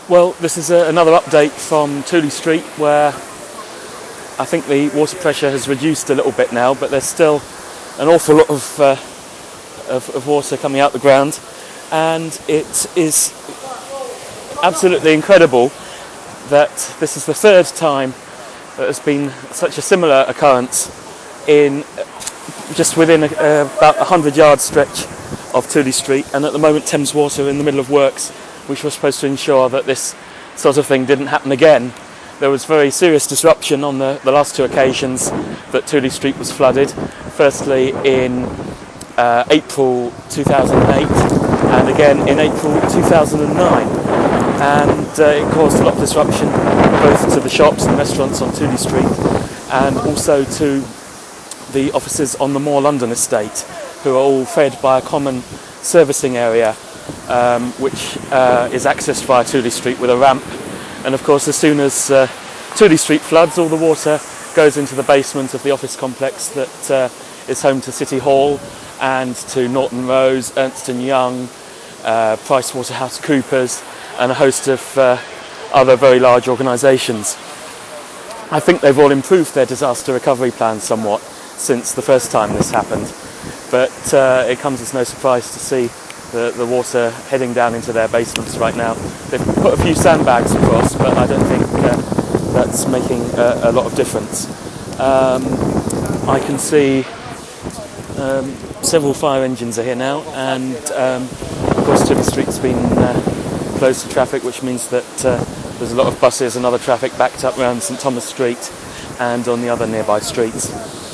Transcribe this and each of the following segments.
Well, this is another update from Tooley Street, where I think the water pressure has reduced a little bit now, but there's still an awful lot of water coming out the ground, and it is absolutely incredible that this is the third time that there's been such a similar occurrence in just within about a 100-yard stretch of Tooley Street. And at the moment, Thames Water are in the middle of works which were supposed to ensure that this sort of thing didn't happen again. There was very serious disruption on the last two occasions that Tooley Street was flooded. Firstly in April 2008 and again in April 2009. And it caused a lot of disruption both to the shops and restaurants on Tooley Street and also to the offices on the More London estate, who are all fed by a common servicing area which is accessed via Tooley Street with a ramp. And of course, as soon as Tooley Street floods, all the water goes into the basement of the office complex that is home to City Hall and to Norton Rose, Ernst & Young, PricewaterhouseCoopers and a host of other very large organisations. I think they've all improved their disaster recovery plans somewhat since the first time this happened, but it comes as no surprise to see the water heading down into their basements right now. They've put a few sandbags across, but I don't think that's making a lot of difference. I can see several fire engines are here now, and of course Tooley Street's been closed to traffic, which means that there's a lot of buses and other traffic backed up around St Thomas Street and on the other nearby streets.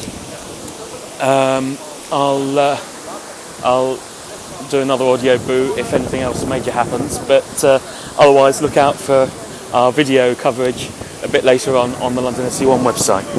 I'll do another audio boo if anything else major happens, but otherwise look out for our video coverage a bit later on the London SE1 website.